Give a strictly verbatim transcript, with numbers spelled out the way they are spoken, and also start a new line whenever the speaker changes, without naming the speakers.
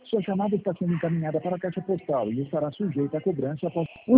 Sua chamada está sendo encaminhada para a caixa postal e estará sujeita a cobrança após...